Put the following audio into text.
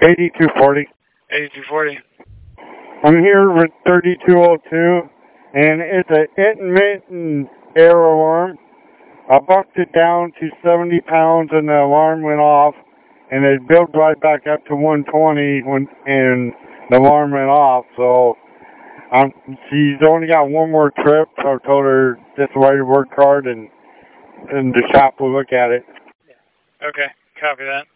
8240. 8240. I'm here with 3202, and it's an intermittent air alarm. I bucked it down to 70 pounds, and the alarm went off, and it built right back up to 120 and the alarm went off. So she's only got one more trip. So I told her just write a work card, and the shop will look at it. Okay, copy that.